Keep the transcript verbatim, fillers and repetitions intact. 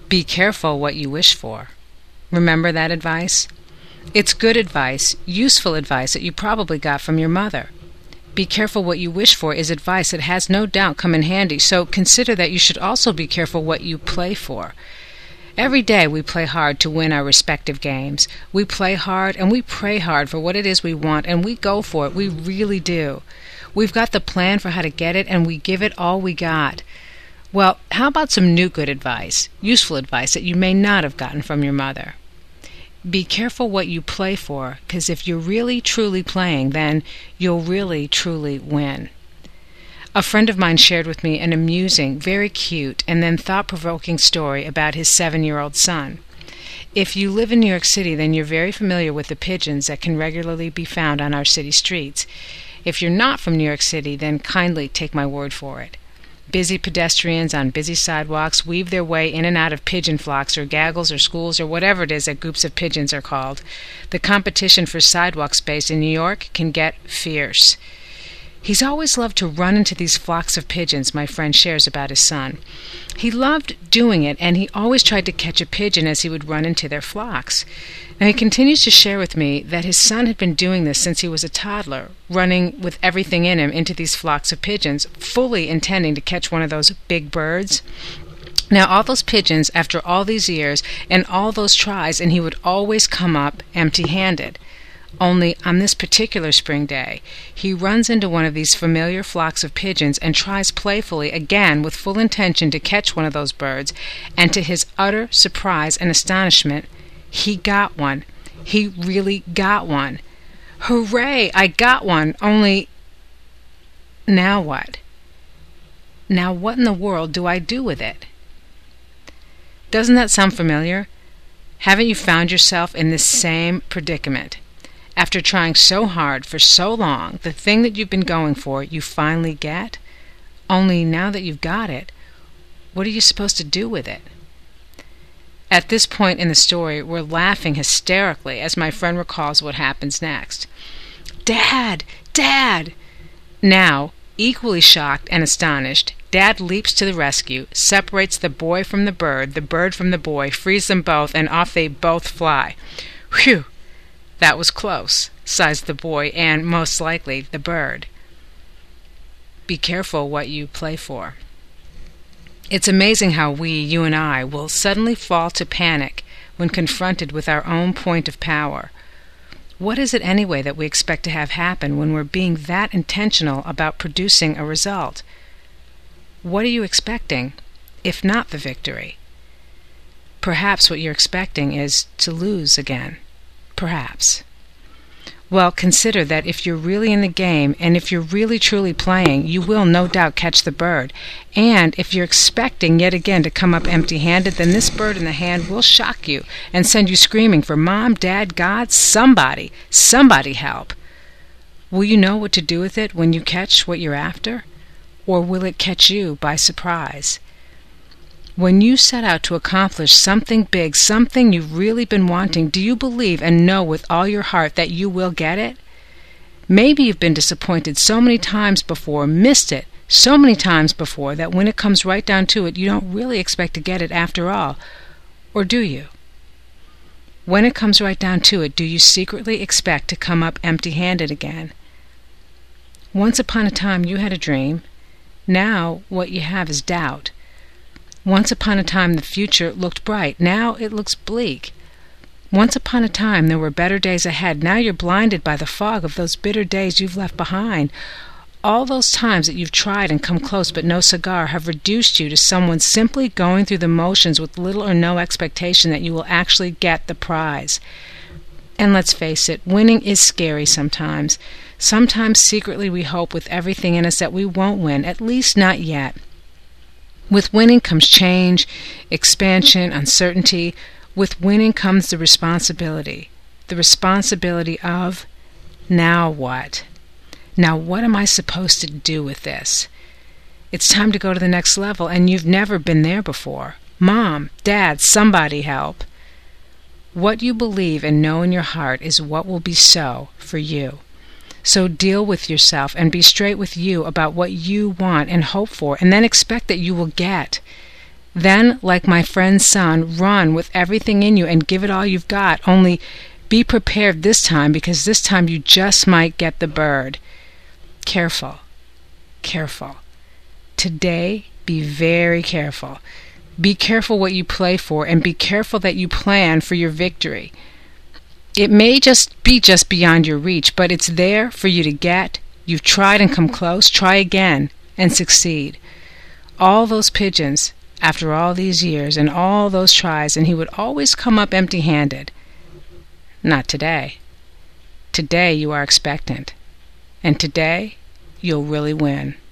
Be careful what you wish for. Remember that advice? It's good advice, useful advice that you probably got from your mother. Be careful what you wish for is advice that has no doubt come in handy, so consider that you should also be careful what you play for. Every day we play hard to win our respective games. We play hard and we pray hard for what it is we want, and we go for it. We really do. We've got the plan for how to get it, and we give it all we got. Well, how about some new good advice, useful advice that you may not have gotten from your mother? Be careful what you play for, because if you're really truly playing, then you'll really truly win. A friend of mine shared with me an amusing, very cute, and then thought-provoking story about his seven-year-old son. If you live in New York City, then you're very familiar with the pigeons that can regularly be found on our city streets. If you're not from New York City, then kindly take my word for it. Busy pedestrians on busy sidewalks weave their way in and out of pigeon flocks or gaggles or schools or whatever it is that groups of pigeons are called. The competition for sidewalk space in New York can get fierce. He's always loved to run into these flocks of pigeons, my friend shares about his son. He loved doing it, and he always tried to catch a pigeon as he would run into their flocks. Now he continues to share with me that his son had been doing this since he was a toddler, running with everything in him into these flocks of pigeons, fully intending to catch one of those big birds. Now all those pigeons, after all these years and all those tries, and he would always come up empty-handed. Only on this particular spring day, he runs into one of these familiar flocks of pigeons and tries playfully again with full intention to catch one of those birds, and to his utter surprise and astonishment, he got one. He really got one. Hooray! I got one, only now what? Now what in the world do I do with it? Doesn't that sound familiar? Haven't you found yourself in this same predicament? After trying so hard for so long, the thing that you've been going for, you finally get? Only now that you've got it, what are you supposed to do with it? At this point in the story, we're laughing hysterically as my friend recalls what happens next. Dad! Dad! Now, equally shocked and astonished, Dad leaps to the rescue, separates the boy from the bird, the bird from the boy, frees them both, and off they both fly. Whew! That was close, sighs the boy, and, most likely, the bird. Be careful what you play for. It's amazing how we, you and I, will suddenly fall to panic when confronted with our own point of power. What is it anyway that we expect to have happen when we're being that intentional about producing a result? What are you expecting, if not the victory? Perhaps what you're expecting is to lose again. Perhaps. Well, consider that if you're really in the game, and if you're really truly playing, you will no doubt catch the bird. And if you're expecting yet again to come up empty-handed, then this bird in the hand will shock you and send you screaming for Mom, Dad, God, somebody, somebody help. Will you know what to do with it when you catch what you're after? Or will it catch you by surprise? When you set out to accomplish something big, something you've really been wanting, do you believe and know with all your heart that you will get it? Maybe you've been disappointed so many times before, missed it so many times before, that when it comes right down to it, you don't really expect to get it after all. Or do you? When it comes right down to it, do you secretly expect to come up empty-handed again? Once upon a time you had a dream. Now what you have is doubt. Once upon a time the future looked bright. Now it looks bleak. Once upon a time there were better days ahead. Now you're blinded by the fog of those bitter days you've left behind. All those times that you've tried and come close but no cigar have reduced you to someone simply going through the motions with little or no expectation that you will actually get the prize. And let's face it, winning is scary sometimes. Sometimes secretly we hope with everything in us that we won't win, at least not yet. With winning comes change, expansion, uncertainty. With winning comes the responsibility. The responsibility of, now what? Now what am I supposed to do with this? It's time to go to the next level, and you've never been there before. Mom, Dad, somebody help. What you believe and know in your heart is what will be so for you. So deal with yourself and be straight with you about what you want and hope for, and then expect that you will get. Then, like my friend's son, run with everything in you and give it all you've got. Only be prepared this time, because this time you just might get the bird. Careful. Careful. Today, be very careful. Be careful what you play for, and be careful that you plan for your victory. It may just be just beyond your reach, but it's there for you to get. You've tried and come close. Try again and succeed. All those pigeons, after all these years and all those tries, and he would always come up empty-handed. Not today. Today you are expectant. And today you'll really win.